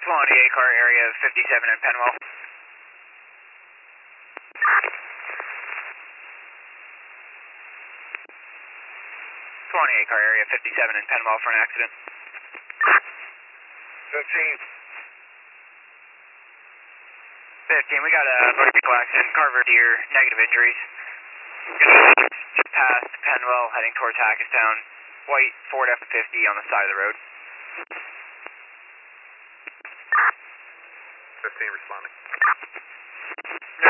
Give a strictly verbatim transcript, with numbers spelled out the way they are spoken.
twenty-eight car area fifty-seven in Penwell. twenty-eight car area fifty-seven in Penwell for an accident. fifteen. fifteen, we got a motor vehicle accident, Carver Deer, negative injuries. Just past Penwell, heading towards Hackettstown. White Ford F fifty on the side of the road. fifteen responding.